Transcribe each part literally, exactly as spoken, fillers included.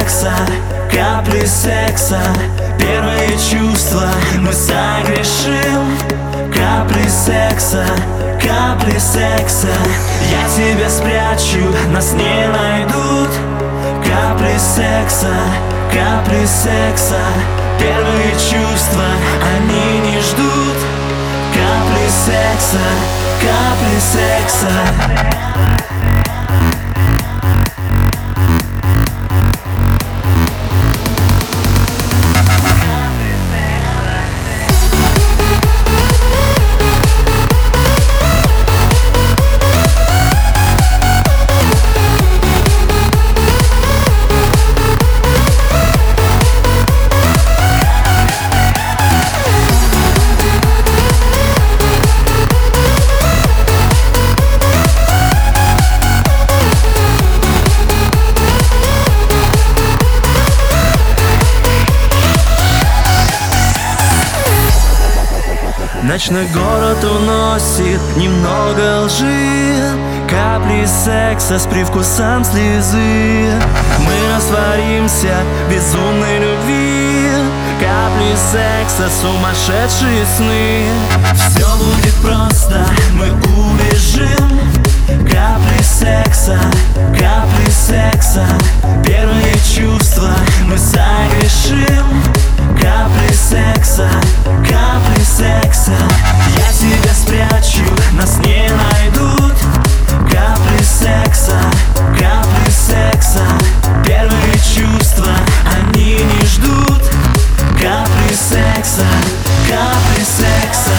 секса, капли секса, первые чувства мы согрешим. Капли секса, капли секса, я тебя спрячу, нас не найдут. Капли секса, капли секса, первые чувства, они не ждут. Капли секса, капли секса. Ночной город уносит немного лжи, капли секса с привкусом слезы. Мы растворимся в безумной любви. Капли секса, сумасшедшие сны. Все будет просто, мы убежим. Капли секса, капли секса, первые чувства мы согрешим. Капли секса, капли секса, я тебя спрячу, нас не найдут. Капли секса, капли секса, первые чувства, они не ждут. Капли секса, капли секса.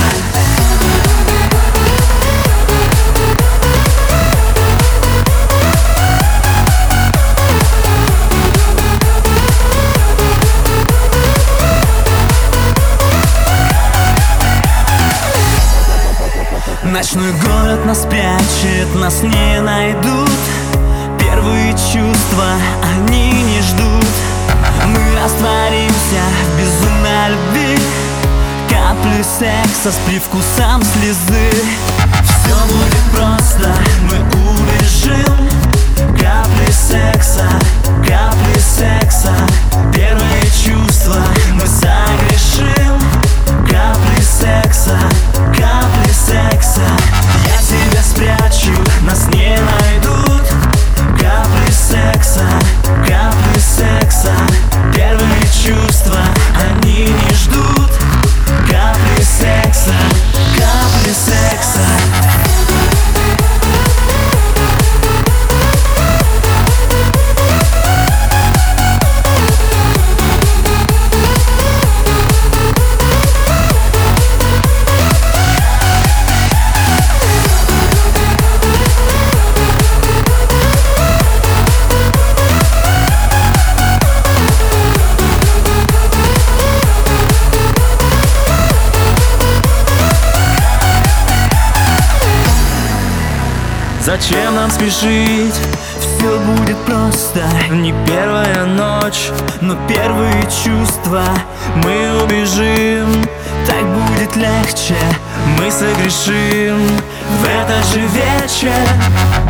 Ночной город нас прячет, нас не найдут. Первые чувства, они не ждут. Мы растворимся в безумной любви. Капли секса с привкусом слезы. Все будет просто, мы убежим. Капли секса, капли секса, первые чувства мы согрешим. Капли секса, капли секса, я тебя спрячу, нас не найдут. Капли секса, капли секса, первые чувства, они не ждут. Капли секса, капли секса. Зачем нам спешить? Все будет просто. Не первая ночь, но первые чувства. Мы убежим, так будет легче. Мы согрешим в этот же вечер.